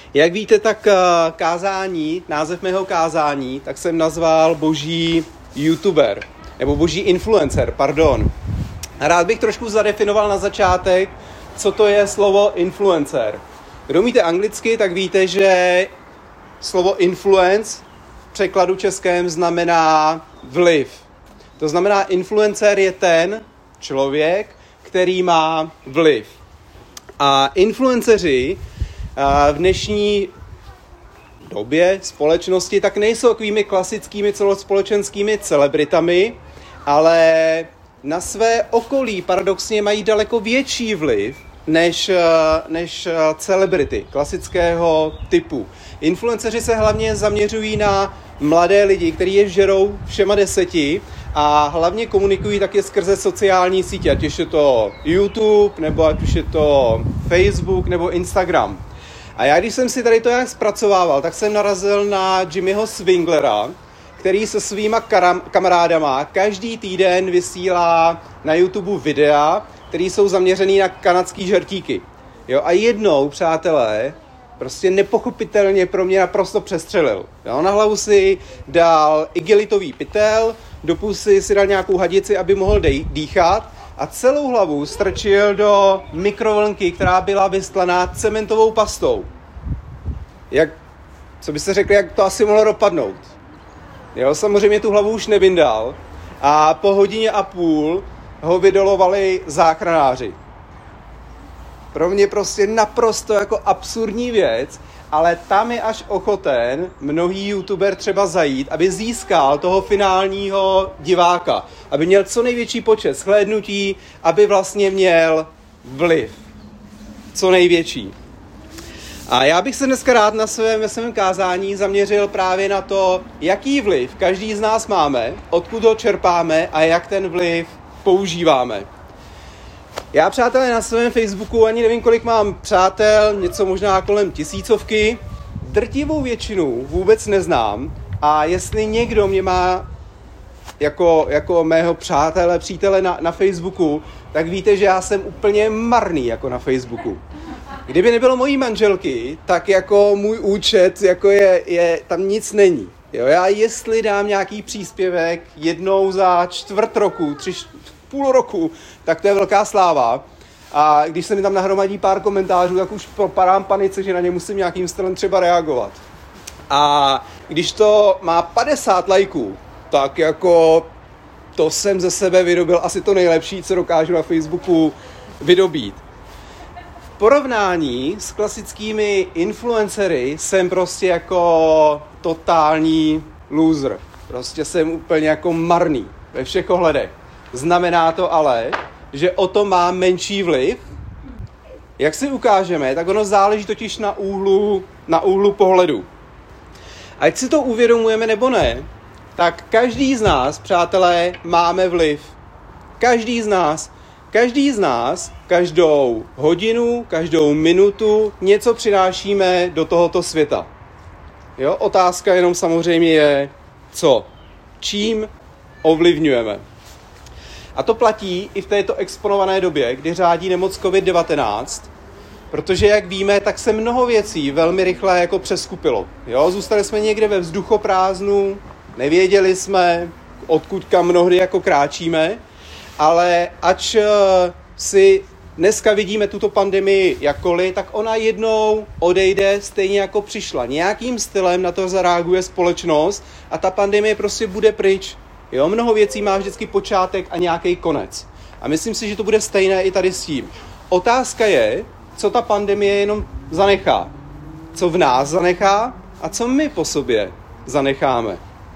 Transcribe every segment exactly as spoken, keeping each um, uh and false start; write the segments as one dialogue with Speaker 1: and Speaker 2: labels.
Speaker 1: Jak víte, tak kázání, název mého kázání, tak jsem nazval boží youtuber, nebo boží influencer, pardon. Rád bych trošku zadefinoval na začátek, co to je slovo influencer. Kdo umíte anglicky, tak víte, že slovo influence v překladu českém znamená vliv. To znamená, influencer je ten člověk, který má vliv. A influenceři v dnešní době společnosti tak nejsou takovými klasickými celospolečenskými celebritami, ale na své okolí paradoxně mají daleko větší vliv než, než celebrity klasického typu. Influenceři se hlavně zaměřují na mladé lidi, kteří je žerou všema deseti a hlavně komunikují taky skrze sociální sítě, ať už je to YouTube, nebo ať už je to Facebook, nebo Instagram. A já, když jsem si tady to jak zpracovával, tak jsem narazil na Jimmyho Swinglera, který se svýma karam- kamarádama každý týden vysílá na YouTube videa, které jsou zaměřený na kanadský žertíky. Jo, a jednou, přátelé, prostě nepochopitelně pro mě naprosto přestřelil. Jo, na hlavu si dal igelitový pytel, do pusy si dal nějakou hadici, aby mohl dej- dýchat a celou hlavu strčil do mikrovlnky, která byla vystlaná cementovou pastou. Jak, co by se řekli, jak to asi mohlo dopadnout? Jo, samozřejmě tu hlavu už nevyndal a po hodině a půl ho vydolovali záchranáři. Pro mě prostě naprosto jako absurdní věc, ale tam je až ochoten mnohý youtuber třeba zajít, aby získal toho finálního diváka, aby měl co největší počet shlédnutí, aby vlastně měl vliv. Co největší. A já bych se dneska rád na svém, svém kázání zaměřil právě na to, jaký vliv každý z nás máme, odkud ho čerpáme a jak ten vliv používáme. Já, přátelé, na svém Facebooku ani nevím, kolik mám přátel, něco možná kolem tisícovky. Drtivou většinu vůbec neznám a jestli někdo mě má jako, jako mého přátele, přítele na, na Facebooku, tak víte, že já jsem úplně marný jako na Facebooku. Kdyby nebylo mojí manželky, tak jako můj účet, jako je, je tam nic není. Jo, já jestli dám nějaký příspěvek jednou za čtvrt roku, tři, půl roku, tak to je velká sláva. A když se mi tam nahromadí pár komentářů, tak už propadám panice, že na ně musím nějakým stylem třeba reagovat. A když to má padesát lajků, tak jako to jsem ze sebe vydobil asi to nejlepší, co dokážu na Facebooku vydobít. V porovnání s klasickými influencery jsem prostě jako totální loser. Prostě jsem úplně jako marný ve všech ohledech. Znamená to ale, že o to má menší vliv. Jak si ukážeme, tak ono záleží totiž na úhlu, na úhlu pohledu. Ať si to uvědomujeme nebo ne, tak každý z nás, přátelé, máme vliv. Každý z nás. Každý z nás každou hodinu, každou minutu něco přinášíme do tohoto světa. Jo? Otázka jenom samozřejmě je, co? Čím ovlivňujeme? A to platí i v této exponované době, kdy řádí nemoc covid devatenáct, protože, jak víme, tak se mnoho věcí velmi rychle jako přeskupilo. Jo? Zůstali jsme někde ve vzduchoprázdnu, nevěděli jsme, odkud kam mnohdy jako kráčíme, ale ač si dneska vidíme tuto pandemii jakkoliv, tak ona jednou odejde stejně jako přišla. Nějakým stylem na to zareaguje společnost a ta pandemie prostě bude pryč. Jo, mnoho věcí má vždycky počátek a nějaký konec. A myslím si, že to bude stejné i tady s tím. Otázka je, co ta pandemie jenom zanechá. Co v nás zanechá a co my po sobě zanecháme.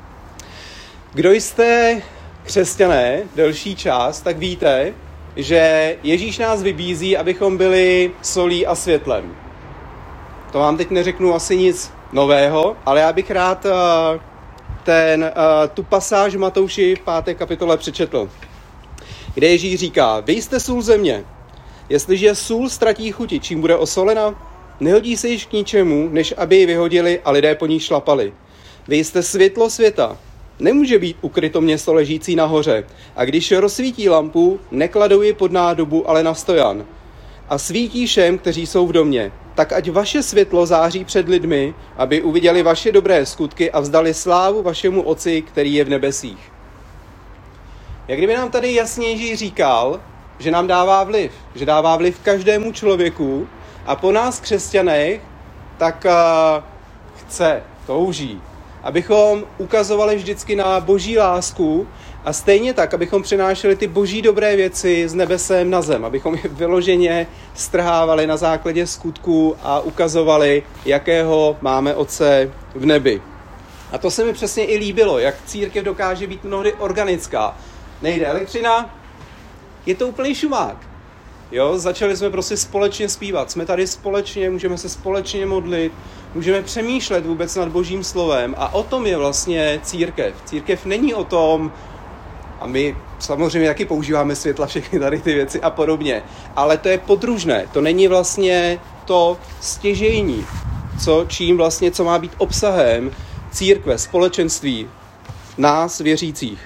Speaker 1: Kdo jste křesťané delší čas, tak víte, že Ježíš nás vybízí, abychom byli solí a světlem. To vám teď neřeknu asi nic nového, ale já bych rád ten, tu pasáž Matouši v páté kapitole přečetl, kde Ježíš říká: vy jste sůl země. Jestliže sůl ztratí chuti, čím bude osolena? Nehodí se již k ničemu, než aby ji vyhodili a lidé po ní šlapali. Vy jste světlo světa. Nemůže být ukryto město ležící nahoře. A když rozsvítí lampu, nekladou ji pod nádobu, ale na stojan. A svítí všem, kteří jsou v domě. tak ať vaše světlo září před lidmi, aby uviděli vaše dobré skutky a vzdali slávu vašemu Otci, který je v nebesích. Jak kdyby nám tady jasně Ježíš říkal, že nám dává vliv, že dává vliv každému člověku a po nás křesťanech tak uh, chce, touží, abychom ukazovali vždycky na boží lásku a stejně tak, abychom přinášeli ty boží dobré věci z nebesem na zem, abychom je vyloženě strhávali na základě skutků a ukazovali, jakého máme Otce v nebi. A to se mi přesně i líbilo, jak církev dokáže být mnohdy organická. Nejde elektřina, je to úplný šumák. Jo, začali jsme prostě společně zpívat, jsme tady společně, můžeme se společně modlit, můžeme přemýšlet vůbec nad božím slovem a o tom je vlastně církev. Církev není o tom, a my samozřejmě taky používáme světla, všechny tady ty věci a podobně, ale to je podružné, to není vlastně to stěžejní, co, čím vlastně, co má být obsahem církve, společenství, nás věřících.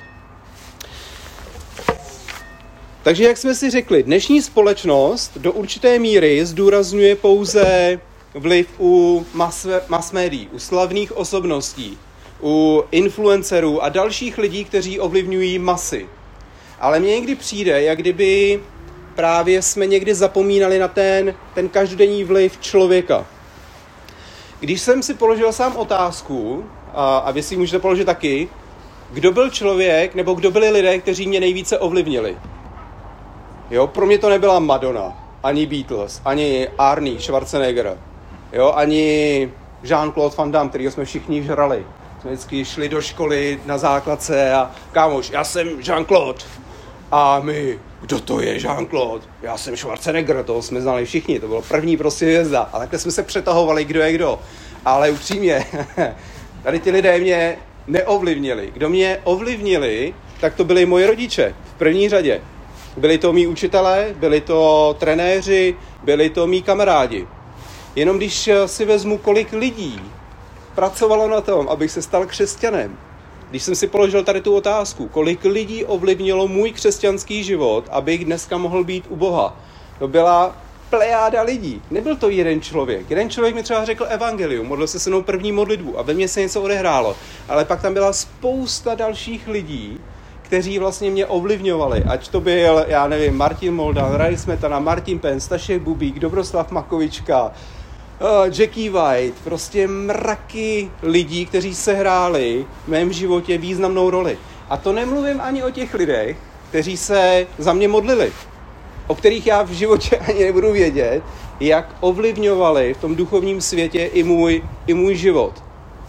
Speaker 1: Takže jak jsme si řekli, dnešní společnost do určité míry zdůrazňuje pouze vliv u mass, mass médií, u slavných osobností, u influencerů a dalších lidí, kteří ovlivňují masy. Ale mně někdy přijde, jak kdyby právě jsme někdy zapomínali na ten, ten každodenní vliv člověka. Když jsem si položil sám otázku, a, a vy si můžete položit taky, kdo byl člověk, nebo kdo byli lidé, kteří mě nejvíce ovlivnili. Jo, pro mě to nebyla Madonna, ani Beatles, ani Arnie Schwarzenegger, jo, ani Jean-Claude Van Damme, kterýho jsme všichni žrali. Jsme vždycky šli do školy na základce a kámoš, já jsem Jean-Claude. A my, kdo to je Jean-Claude? Já jsem Schwarzenegger, toho jsme znali všichni, to bylo první prostě hvězda. A takhle jsme se přetahovali, kdo je kdo. Ale upřímně, tady ty lidé mě neovlivnili. Kdo mě ovlivnili, tak to byli moji rodiče v první řadě. Byli to mý učitelé, byli to trenéři, byli to mý kamarádi. Jenom když si vezmu, kolik lidí pracovalo na tom, abych se stal křesťanem, když jsem si položil tady tu otázku, kolik lidí ovlivnilo můj křesťanský život, abych dneska mohl být u Boha. To byla plejáda lidí. Nebyl to jeden člověk. Jeden člověk mi třeba řekl evangelium, modlil se se mnou první modlitbu a ve mně se něco odehrálo. Ale pak tam byla spousta dalších lidí, kteří vlastně mě ovlivňovali. Ať to byl, já nevím, Martin Moldan, Rady Smetana, Martin Pen, Stašek Bubík, Dobroslav Makovička, uh, Jackie White, prostě mraky lidí, kteří sehráli v mém životě významnou roli. A to nemluvím ani o těch lidech, kteří se za mě modlili, o kterých já v životě ani nebudu vědět, jak ovlivňovali v tom duchovním světě i můj, i můj život.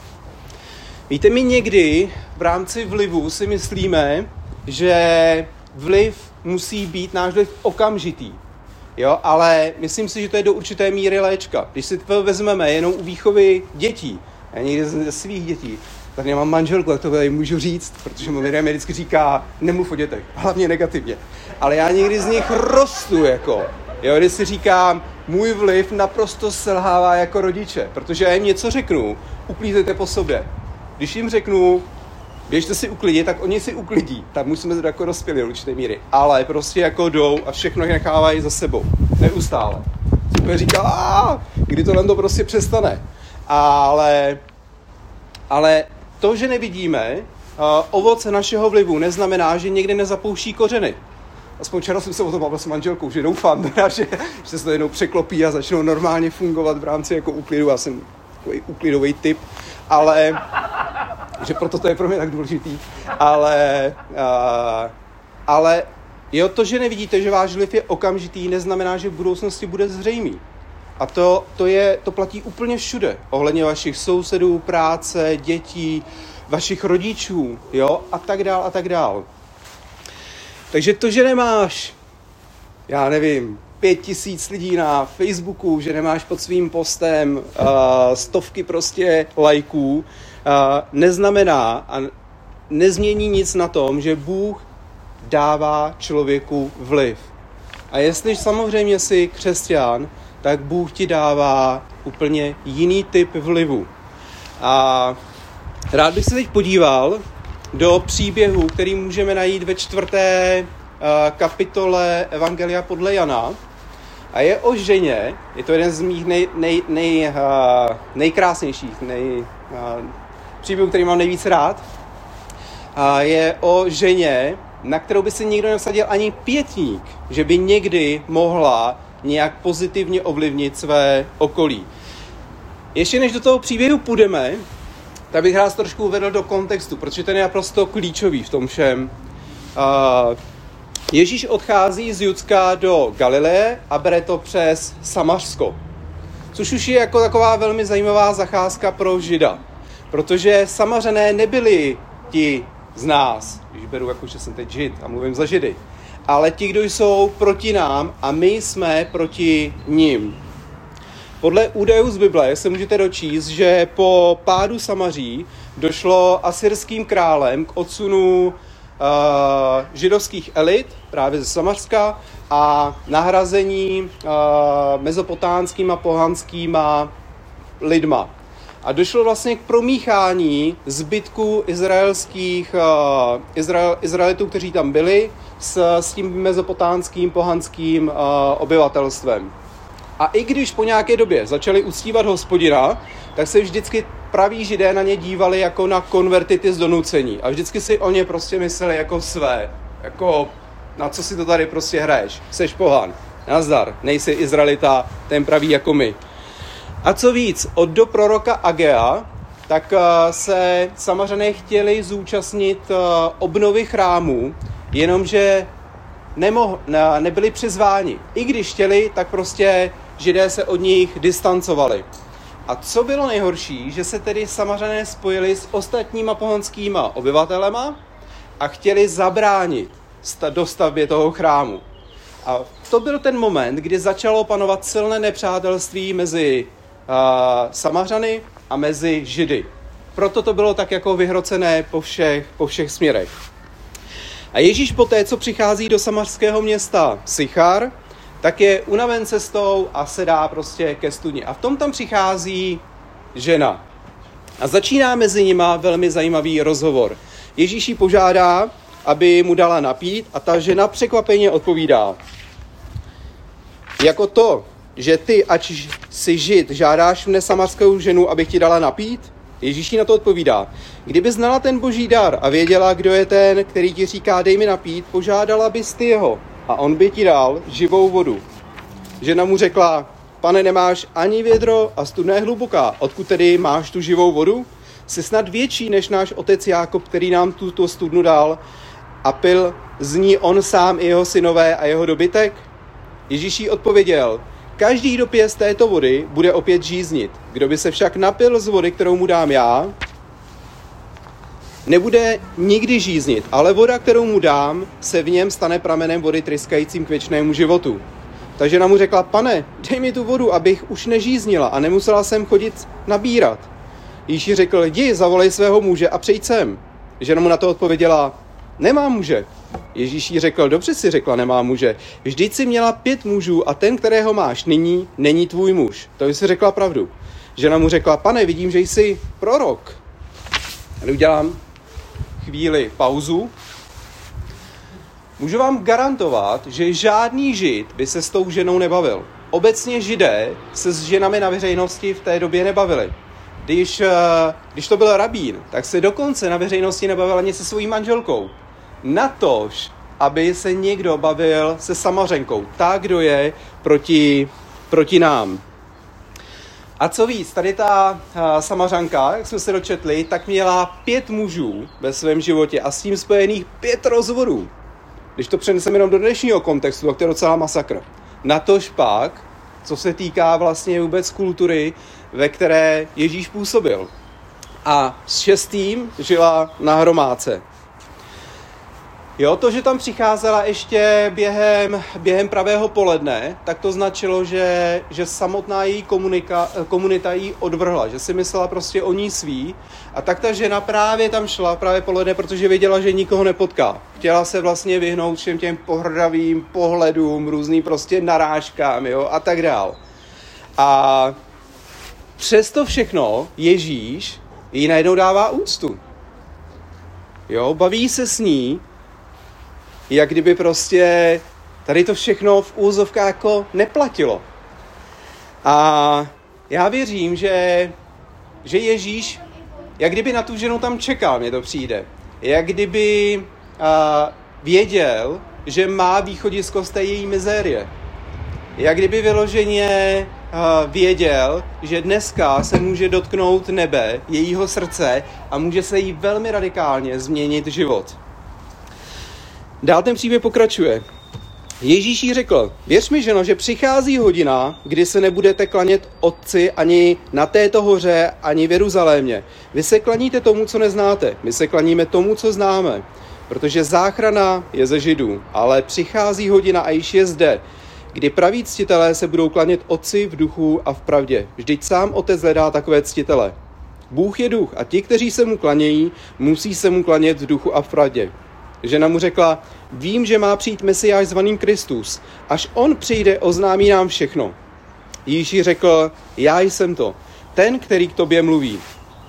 Speaker 1: Víte, my někdy v rámci vlivu si myslíme, že vliv musí být náš vliv okamžitý. Jo? Ale myslím si, že to je do určité míry léčka. Když si to vezmeme jenom u výchovy dětí, já někdy ze svých dětí, tak nemám manželku, tak to tady můžu říct, protože můj lidé mi vždycky říká, nemluv o dětech, hlavně negativně. Ale já někdy z nich rostu, jako. Jo, když si říkám, můj vliv naprosto selhává jako rodiče, protože já jim něco řeknu, uklízejte po sobě. Když jim řeknu, běžte si uklidit, tak oni si uklidí. Tak musíme to jako rozpěli do určité míry. Ale prostě jako jdou a všechno nechávají za sebou. Neustále. Super říká, aaa, kdy to nám to prostě přestane. Ale, ale to, že nevidíme uh, ovoce našeho vlivu, neznamená, že někde nezapouští kořeny. Aspoň včera jsem se o tom bavil s manželkou, že doufám, teda, že, že se to jednou překlopí a začnou normálně fungovat v rámci jako úklidu. Já jsem takový úklidový typ, ale že proto to je pro mě tak důležitý. Ale, uh, ale jo, to, že nevidíte, že váš vliv je okamžitý, neznamená, že v budoucnosti bude zřejmý. A to, to, je, to platí úplně všude. Ohledně vašich sousedů, práce, dětí, vašich rodičů, jo, a tak dál, a tak dál. Takže to, že nemáš, já nevím, pět tisíc lidí na Facebooku, že nemáš pod svým postem uh, stovky prostě lajků, uh, neznamená a nezmění nic na tom, že Bůh dává člověku vliv. A jestli samozřejmě jsi křesťan, tak Bůh ti dává úplně jiný typ vlivu. A rád bych se teď podíval do příběhu, který můžeme najít ve čtvrté uh, kapitole Evangelia podle Jana. A je o ženě, je to jeden z mých nej, nej, nej, uh, nejkrásnějších nej, uh, příběhů, který mám nejvíc rád. Uh, je o ženě, na kterou by si nikdo nesadil ani pětník, že by někdy mohla nějak pozitivně ovlivnit své okolí. Ještě než do toho příběhu půjdeme, tak bych rád trošku uvedl do kontextu, protože ten je naprosto klíčový v tom všem. Uh, Ježíš odchází z Judska do Galileje a bere to přes Samařsko. Což už je jako taková velmi zajímavá zacházka pro Žida. Protože Samařané nebyli ti z nás, když beru jako, že jsem teď Žid a mluvím za Židy, ale ti, kdo jsou proti nám a my jsme proti nim. Podle údajů z Bible se můžete dočíst, že po pádu Samaří došlo asyrským králem k odsunu uh, židovských elit právě ze Samařska a nahrazení uh, mezopotánskýma pohanskýma lidma. A došlo vlastně k promíchání zbytku izraelských uh, Izrael, Izraelitů, kteří tam byli, s, s tím mezopotánským pohanským uh, obyvatelstvem. A i když po nějaké době začali uctívat Hospodina, tak se vždycky praví Židé na ně dívali jako na konvertity z donucení. A vždycky si o ně prostě mysleli jako své. Jako, na co si to tady prostě hraješ? Seš pohan. Nazdar, nejsi Izraelita, ten praví jako my. A co víc, od do proroka Agea, tak se Samařané chtěli zúčastnit obnovy chrámu, jenomže nemoh, ne, nebyli přizváni. I když chtěli, tak prostě Židé se od nich distancovali. A co bylo nejhorší, že se tedy Samařané spojili s ostatníma pohanskýma obyvatelema a chtěli zabránit dostavbě toho chrámu. A to byl ten moment, kdy začalo panovat silné nepřátelství mezi uh, Samařany a mezi Židy. Proto to bylo tak jako vyhrocené po všech, po všech směrech. A Ježíš poté, co přichází do samařského města Sychar, tak je unaven cestou a sedá prostě ke studni. A v tom tam přichází žena. A začíná mezi nima velmi zajímavý rozhovor. Ježíš ji požádá, aby mu dala napít, a ta žena překvapeně odpovídá: jako to, že ty, ač jsi Žid, žádáš mne samarskou ženu, abych ti dala napít? Ježíš jí na to odpovídá: kdyby znala ten boží dar a věděla, kdo je ten, který ti říká dej mi napít, požádala bys ty jeho a on by ti dal živou vodu. Žena mu řekla: pane, nemáš ani vědro a studna je hluboká, odkud tedy máš tu živou vodu? Jsi snad větší než náš otec Jákob, který nám tuto studnu dal a pil z ní on sám i jeho synové a jeho dobytek? Ježíš jí odpověděl: každý, kdo pije z této vody, bude opět žíznit. Kdo by se však napil z vody, kterou mu dám já, nebude nikdy žíznit, ale voda, kterou mu dám, se v něm stane pramenem vody tryskajícím k věčnému životu. Ta žena mu řekla: pane, dej mi tu vodu, abych už nežíznila a nemusela jsem chodit nabírat. Ježíš řekl: jdi, zavolej svého muže a přijď sem. Žena mu na to odpověděla: nemám muže. Ježíš jí řekl: dobře si řekla, nemá muže. Vždyť si měla pět mužů a ten, kterého máš nyní, není tvůj muž. To jsi řekla pravdu. Žena mu řekla: pane, vidím, že jsi prorok. A udělám chvíli pauzu. Můžu vám garantovat, že žádný Žid by se s tou ženou nebavil. Obecně Židé se s ženami na veřejnosti v té době nebavili. Když, když to byl rabín, tak se dokonce na veřejnosti nebavil ani se svojí manželkou. Natož, aby se někdo bavil se Samařenkou, ta, kdo je proti, proti nám. A co víc, tady ta uh, Samařanka, jak jsme se dočetli, tak měla pět mužů ve svém životě a s tím spojených pět rozvodů. Když to přeneseme jenom do dnešního kontextu, tak to je docela masakr. Natož pak, co se týká vlastně vůbec kultury, ve které Ježíš působil. A s šestým žila na hromádce. Jo, to, že tam přicházela ještě během, během pravého poledne, tak to značilo, že, že samotná její komunika, komunita jí odvrhla, že si myslela prostě o ní svý. A tak ta žena právě tam šla právě poledne, protože věděla, že nikoho nepotká. Chtěla se vlastně vyhnout všem těm pohrdavým pohledům, různým prostě narážkám, jo, a tak dál. A přesto všechno Ježíš jí najednou dává úctu. Jo, baví se s ní, jak kdyby prostě tady to všechno v úzovkách jako neplatilo. A já věřím, že, že Ježíš, jak kdyby na tu ženu tam čekal, mně to přijde. Jak kdyby uh, věděl, že má východisko z té její mizérie. Jak kdyby vyloženě uh, věděl, že dneska se může dotknout nebe, jejího srdce a může se jí velmi radikálně změnit život. Dál ten příběh pokračuje. Ježíš jí řekl, věř mi, ženo, že přichází hodina, kdy se nebudete klanět Otci ani na této hoře, ani v Jeruzalémě. Vy se klaníte tomu, co neznáte. My se klaníme tomu, co známe. Protože záchrana je ze Židů, ale přichází hodina a již je zde, kdy praví ctitelé se budou klanět Otci v duchu a v pravdě. Vždyť sám Otec hledá takové ctitele. Bůh je duch a ti, kteří se mu klanějí, musí se mu klanět v duchu a v pravdě. Žena mu řekla, vím, že má přijít Mesiáš zvaný Kristus. Až on přijde, oznámí nám všechno. Ježíš řekl, já jsem to, ten, který k tobě mluví.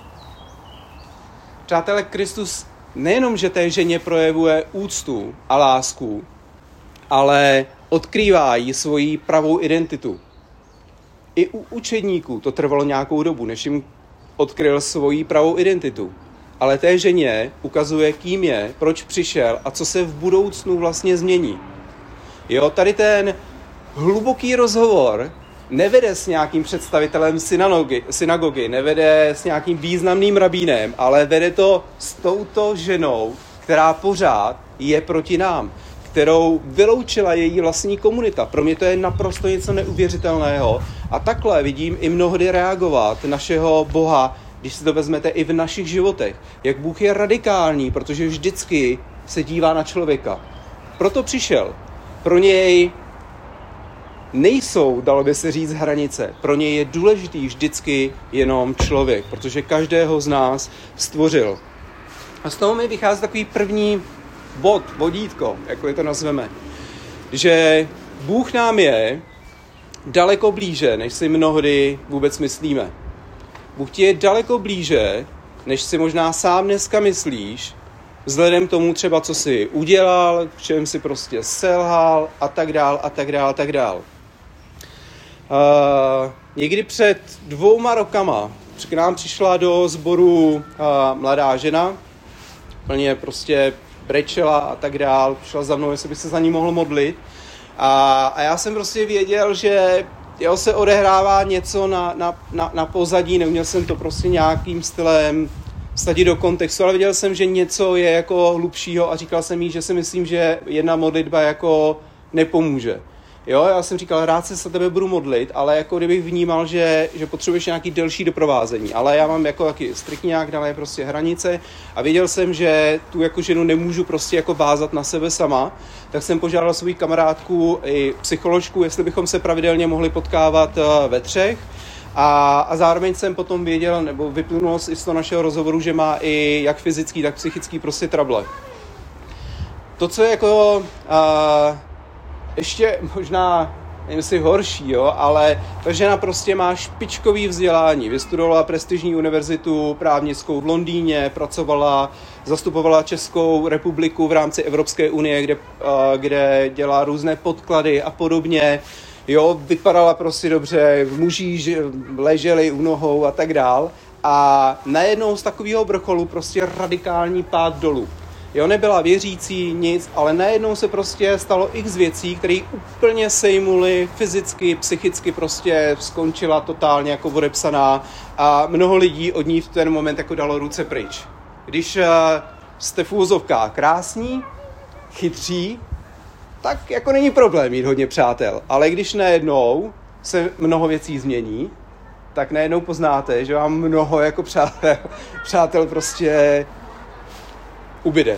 Speaker 1: Přátelé, Kristus nejenom, že té ženě projevuje úctu a lásku, ale odkrývá jí svoji pravou identitu. I u učedníků to trvalo nějakou dobu, než jim odkryl svoji pravou identitu. Ale té ženě ukazuje, kým je, proč přišel a co se v budoucnu vlastně změní. Jo, tady ten hluboký rozhovor nevede s nějakým představitelem synagogy, synagogy, nevede s nějakým významným rabínem, ale vede to s touto ženou, která pořád je proti nám, kterou vyloučila její vlastní komunita. Pro mě to je naprosto něco neuvěřitelného. A takhle vidím i mnohdy reagovat našeho Boha, když si to vezmete i v našich životech. Jak Bůh je radikální, protože vždycky se dívá na člověka. Proto přišel. Pro něj nejsou, dalo by se říct, hranice. Pro něj je důležitý vždycky jenom člověk, protože každého z nás stvořil. A z toho mi vychází takový první bod, vodítko, jako to nazveme, že Bůh nám je daleko blíže, než si mnohdy vůbec myslíme. Bůh ti je daleko blíže, než si možná sám dneska myslíš, vzhledem k tomu třeba, co jsi udělal, v čem si prostě selhal a tak dál a tak dál a tak dál. Uh, někdy před dvouma rokama k nám přišla do sboru uh, mladá žena, plně prostě brečela a tak dál, přišla za mnou, jestli bych se za ní mohl modlit. A, a já jsem prostě věděl, že jo, se odehrává něco na, na, na, na pozadí, neuměl jsem to prostě nějakým stylem vsadit do kontextu, ale viděl jsem, že něco je jako hlubšího a říkal jsem jí, že si myslím, že jedna modlitba jako nepomůže. Jo, já jsem říkal, rád se za tebe budu modlit, ale jako kdybych vnímal, že, že potřebuješ nějaký delší doprovázení, ale já mám jako taky striktně nějak dané prostě hranice a věděl jsem, že tu jako ženu nemůžu prostě jako vázat na sebe sama, tak jsem požádal svou kamarádku i psycholožku, jestli bychom se pravidelně mohli potkávat ve třech a, a zároveň jsem potom věděl, nebo vyplynulo z toho našeho rozhovoru, že má i jak fyzický, tak psychický prostě trable. To, co je jako... Uh, ještě možná, nevím, jestli horší, jo, ale ta žena prostě má špičkový vzdělání. Vystudovala prestižní univerzitu právnickou v Londýně, pracovala, zastupovala Českou republiku v rámci Evropské unie, kde, kde dělá různé podklady a podobně. Jo, vypadala prostě dobře, muži leželi u nohou a tak dál. A najednou z takového vrcholu prostě radikální pád dolů. Jo, nebyla věřící, nic, ale najednou se prostě stalo x věcí, které úplně sejmuly fyzicky, psychicky prostě skončila totálně jako odepsaná a mnoho lidí od ní v ten moment jako dalo ruce pryč. Když uh, jste v úzovkách krásní, chytří, tak jako není problém mít hodně přátel, ale když najednou se mnoho věcí změní, tak najednou poznáte, že vám mnoho jako přátel, přátel prostě ubyde.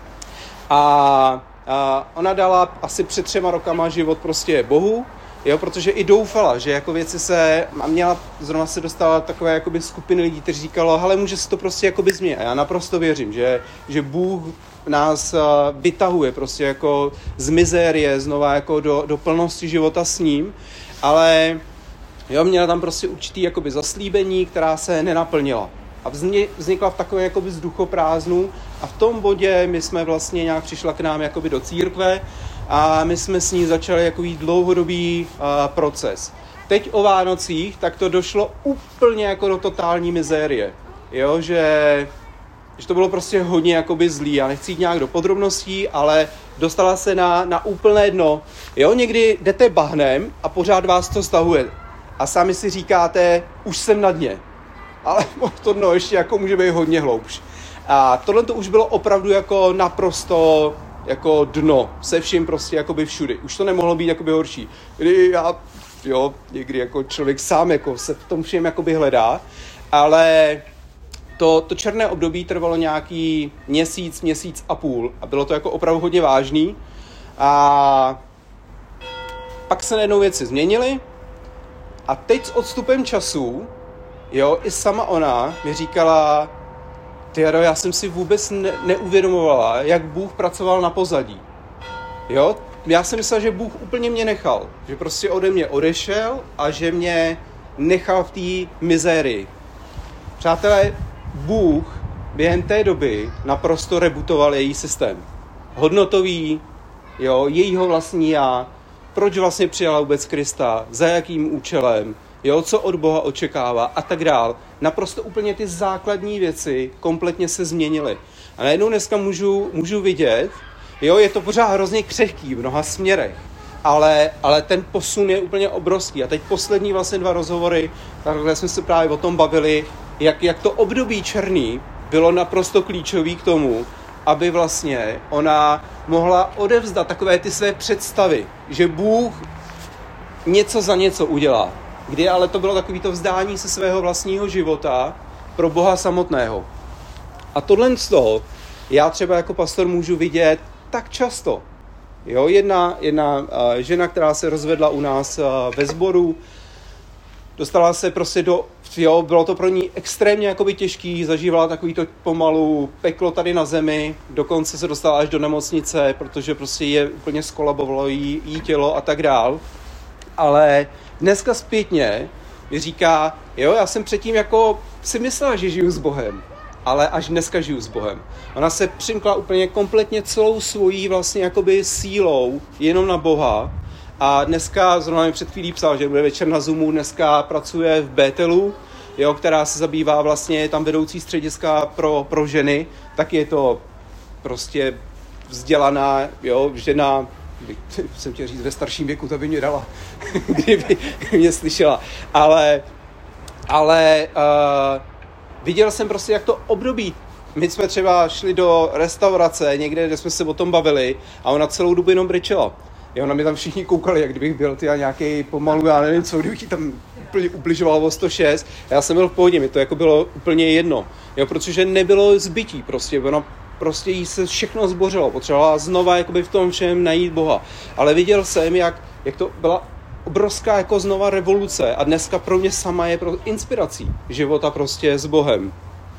Speaker 1: A, a ona dala asi před třema rokama život prostě Bohu, jo, protože i doufala, že jako věci se, a měla, zrovna se dostala takové jakoby skupiny lidí, kteří říkalo, hele, může se to prostě jakoby změnit. A já naprosto věřím, že, že Bůh nás vytahuje prostě jako z mizérie znova jako do, do plnosti života s ním, ale jo, měla tam prostě určitý jakoby zaslíbení, která se nenaplnila. A vznikla v takové jakoby vzduchoprázdnu a v tom bodě my jsme vlastně nějak přišla k nám jakoby do církve a my jsme s ní začali jakový dlouhodobý uh, proces. Teď o Vánocích, tak to došlo úplně jako do totální mizérie, jo, že, že to bylo prostě hodně jakoby zlý, já nechci jít nějak do podrobností, ale dostala se na, na úplné dno, jo, někdy jdete bahnem a pořád vás to stahuje a sami si říkáte, už jsem na dně, ale to dno ještě jako může být hodně hloubš. A tohle to už bylo opravdu jako naprosto jako dno, se vším prostě jakoby všudy. Už to nemohlo být jakoby horší. Kdy já, jo, někdy jako člověk sám jako se v tom všem jakoby hledá, ale to, to černé období trvalo nějaký měsíc, měsíc a půl a bylo to jako opravdu hodně vážný. A pak se najednou věci změnily a teď s odstupem času, jo, i sama ona mi říkala, Tyjo, já jsem si vůbec ne- neuvědomovala, jak Bůh pracoval na pozadí. Jo? Já jsem myslel, že Bůh úplně mě nechal. Že prostě ode mě odešel a že mě nechal v té mizérii. Přátelé, Bůh během té doby naprosto rebootoval její systém. Hodnotový, jo, jejího vlastní já, proč vlastně přijala vůbec Krista, za jakým účelem, jo, co od Boha očekává a tak dál. Naprosto úplně ty základní věci kompletně se změnily. A najednou dneska můžu, můžu vidět, jo, je to pořád hrozně křehký v mnoha směrech, ale, ale ten posun je úplně obrovský. A teď poslední vlastně dva rozhovory, takhle jsme se právě o tom bavili, jak, jak to období černý bylo naprosto klíčový k tomu, aby vlastně ona mohla odevzdat takové ty své představy, že Bůh něco za něco udělá. Kdy ale to bylo takový to vzdání se svého vlastního života pro Boha samotného. A tohle z toho já třeba jako pastor můžu vidět tak často. Jo, jedna, jedna uh, žena, která se rozvedla u nás uh, ve sboru, dostala se prostě do, jo, bylo to pro ní extrémně jakoby těžký, zažívala takový to pomalu peklo tady na zemi, dokonce se dostala až do nemocnice, protože prostě je úplně skolabovalo jí, jí tělo a tak dál. Ale dneska zpětně mi říká, jo, já jsem předtím jako si myslela, že žiju s Bohem, ale až dneska žiju s Bohem. Ona se přimkla úplně kompletně celou svojí vlastně jakoby sílou jenom na Boha a dneska, zrovna mi před chvílí psal, že bude večer na Zoomu, dneska pracuje v Bételu, jo, která se zabývá vlastně tam vedoucí střediska pro, pro ženy, tak je to prostě vzdělaná, jo, žena, jsem chtěl říct ve starším věku, to by mě dala, kdyby mě slyšela. Ale, ale uh, viděl jsem prostě, jak to období. My jsme třeba šli do restaurace někde, kde jsme se o tom bavili a ona celou dobu jenom brečela. Jo, na mě tam všichni koukali, jak kdybych byl ty a nějaký pomalu, já nevím co, kdybych jí tam úplně ubližoval o sto šest. Já jsem byl v pohodě, mi to jako bylo úplně jedno. Jo, protože nebylo zbytí prostě, ona prostě jí se všechno zbořilo, potřebovala znova jakoby v tom všem najít Boha. Ale viděl jsem, jak, jak to byla obrovská jako znova revoluce a dneska pro mě sama je pro inspirací života prostě s Bohem.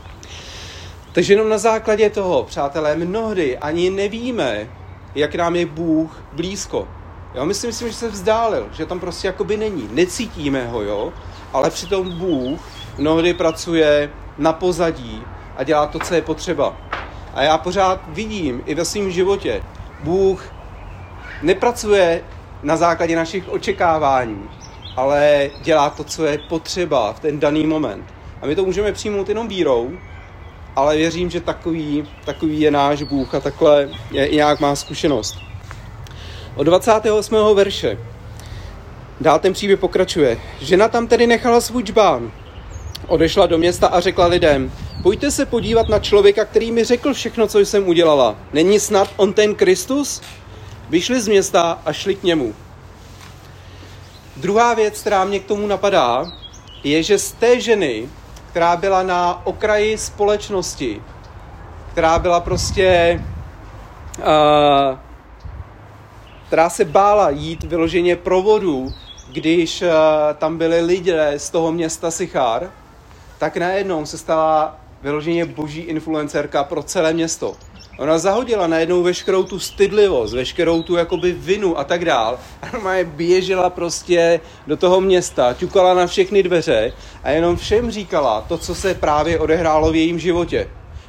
Speaker 1: Takže jenom na základě toho, přátelé, mnohdy ani nevíme, jak nám je Bůh blízko. Jo, my si myslím, že se vzdálil, že tam prostě jakoby není. Necítíme ho, jo, ale přitom Bůh mnohdy pracuje na pozadí a dělá to, co je potřeba. A já pořád vidím i ve svém životě, Bůh nepracuje na základě našich očekávání, ale dělá to, co je potřeba v ten daný moment. A my to můžeme přijmout jenom vírou, ale věřím, že takový, takový je náš Bůh a takhle je, nějak má zkušenost. Od dvacátého osmého verše dál ten příběh pokračuje. Žena tam tedy nechala svůj džbán. Odešla do města a řekla lidem, pojďte se podívat na člověka, který mi řekl všechno, co jsem udělala. Není snad on ten Kristus? Vyšli z města a šli k němu. Druhá věc, která mě k tomu napadá, je, že z té ženy, která byla na okraji společnosti, která byla prostě, uh, která se bála jít vyloženě pro vodu, když uh, tam byli lidé z toho města Sychar, tak najednou se stala vyloženě boží influencerka pro celé město. Ona zahodila najednou veškerou tu stydlivost, veškerou tu jakoby vinu a tak dál. A ona je běžela prostě do toho města, ťukala na všechny dveře a jenom všem říkala to, co se právě odehrálo v jejím životě.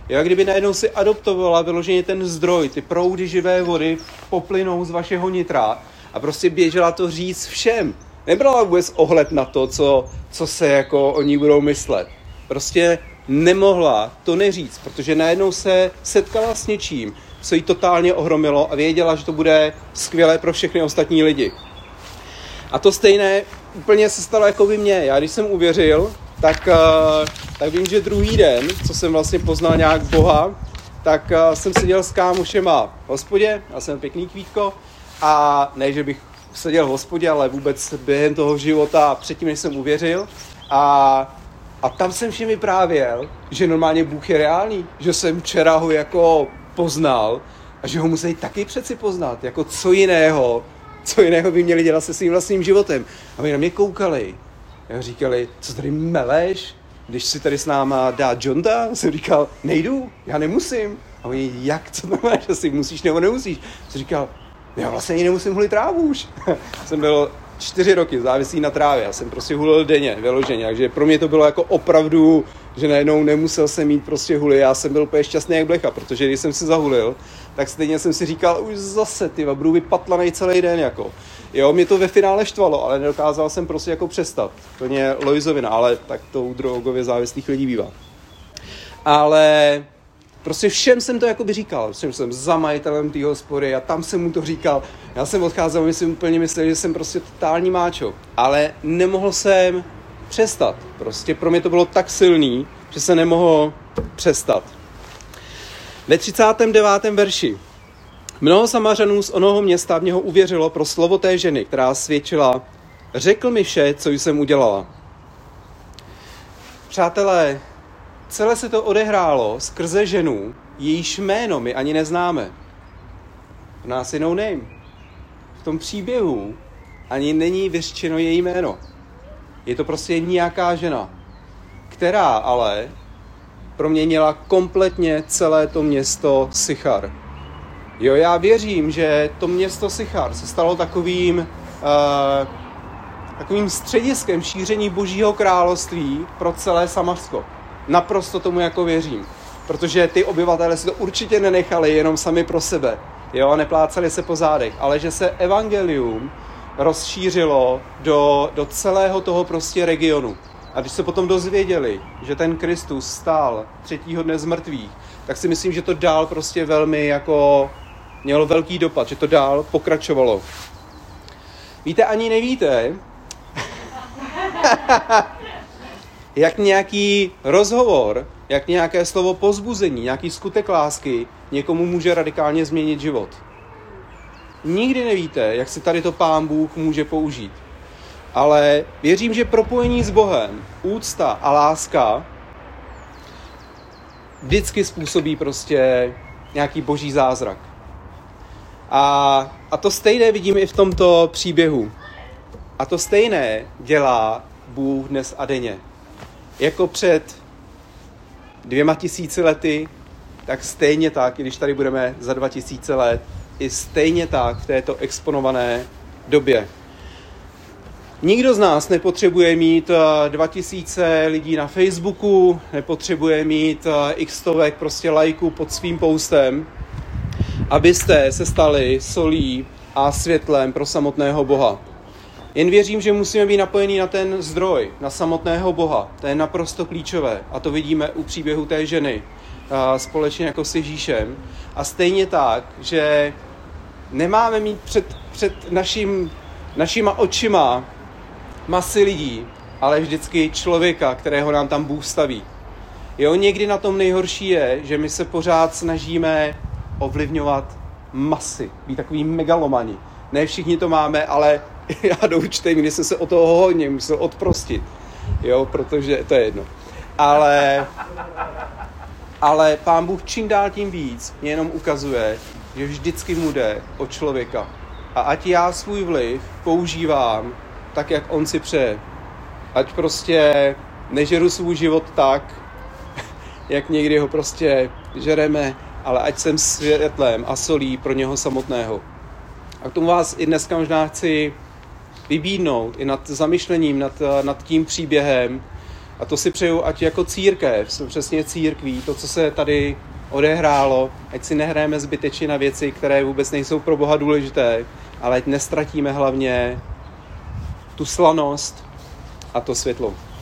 Speaker 1: Jo, kdyby najednou si adoptovala vyloženě ten zdroj, ty proudy živé vody poplynou z vašeho nitra a prostě běžela to říct všem. Nebrala vůbec ohled na to, co, co se jako oni budou myslet. Prostě nemohla to neříct, protože najednou se setkala s něčím, co jí totálně ohromilo a věděla, že to bude skvělé pro všechny ostatní lidi. A to stejné úplně se stalo jako by mě. Já když jsem uvěřil, tak, tak vím, že druhý den, co jsem vlastně poznal nějak Boha, tak jsem seděl s kámošema v hospodě, já jsem pěkný kvítko a ne, že bych seděl v hospodě, ale vůbec během toho života předtím, než jsem uvěřil a, a tam jsem všem vyprávěl, že normálně Bůh je reálný, že jsem včera ho jako poznal a že ho musí taky přeci poznat, jako co jiného, co jiného by měli dělat se svým vlastním životem. A oni na mě koukali a říkali, co tady meleš, když si tady s náma dá Jonda? Jsem říkal, nejdu, já nemusím. A oni, jak, co to máš, asi musíš nebo nemusíš? Jsem říkal, já vlastně ani nemusím hulit trávu už. Jsem byl čtyři roky závislý na trávě, já jsem prostě hulil denně, vyloženě, takže pro mě to bylo jako opravdu, že najednou nemusel jsem mít prostě huly, já jsem byl úplně šťastný jak blecha, protože když jsem si zahulil, tak stejně jsem si říkal, už zase, ty budu vypatlanej celý den, jako. Jo, mě to ve finále štvalo, ale nedokázal jsem prostě jako přestat. To je Lojzovina, ale tak to u drogově závislých lidí bývá. Ale prostě všem jsem to jakoby říkal, všem jsem za majitelem té hospody a tam jsem mu to říkal. Já jsem odcházel, my si úplně mysleli, že jsem prostě totální máčo, ale nemohl jsem přestat. Prostě pro mě to bylo tak silný, že se nemohl přestat. Ve třicátém devátém verši. Mnoho Samařanů z onoho města v něho uvěřilo pro slovo té ženy, která svědčila, řekl mi vše, co jsem udělala. Přátelé, celé se to odehrálo skrze ženu, jejíž jméno my ani neznáme. U nás je no name. V tom příběhu ani není vyřčeno její jméno. Je to prostě nějaká žena, která ale proměnila kompletně celé to město Sychar. Jo, já věřím, že to město Sychar se stalo takovým, uh, takovým střediskem šíření Božího království pro celé Samařsko. Naprosto tomu jako věřím, protože ty obyvatelé si to určitě nenechali jenom sami pro sebe, jo, neplácali se po zádech, ale že se evangelium rozšířilo do, do celého toho prostě regionu. A když se potom dozvěděli, že ten Kristus stál třetího dne z mrtvých, tak si myslím, že to dál prostě velmi jako mělo velký dopad, že to dál pokračovalo. Víte, ani nevíte, jak nějaký rozhovor, jak nějaké slovo povzbuzení, nějaký skutek lásky někomu může radikálně změnit život. Nikdy nevíte, jak se tady to Pán Bůh může použít. Ale věřím, že propojení s Bohem, úcta a láska vždycky způsobí prostě nějaký boží zázrak. A, a to stejné vidíme i v tomto příběhu. A to stejné dělá Bůh dnes a denně. Jako před dvěma tisíci lety, tak stejně tak, i když tady budeme za dva tisíce let, i stejně tak v této exponované době. Nikdo z nás nepotřebuje mít dva tisíce lidí na Facebooku, nepotřebuje mít x stovek prostě lajků pod svým postem, abyste se stali solí a světlem pro samotného Boha. Jen věřím, že musíme být napojení na ten zdroj, na samotného Boha. To je naprosto klíčové a to vidíme u příběhu té ženy společně jako s Ježíšem. A stejně tak, že nemáme mít před, před naším, našima očima masy lidí, ale vždycky člověka, kterého nám tam Bůh staví. Jo, někdy na tom nejhorší je, že my se pořád snažíme ovlivňovat masy, být takový megalomani. Ne všichni to máme, ale já do určité míry jsem se o toho hodně musel odprostit. Jo, protože to je jedno. Ale, ale Pán Bůh čím dál tím víc mě jenom ukazuje, že vždycky mu jde o člověka. A ať já svůj vliv používám tak, jak on si přeje. Ať prostě nežeru svůj život tak, jak někdy ho prostě žereme, ale ať jsem světlem a solí pro něho samotného. A k tomu vás i dneska možná chci vybídnout i nad zamyšlením, nad, nad tím příběhem, A to si přeju, ať jako církev, jsme přesně církví, to, co se tady odehrálo, ať si nehrajeme zbytečně na věci, které vůbec nejsou pro Boha důležité, ale ať nestratíme hlavně tu slanost a to světlo.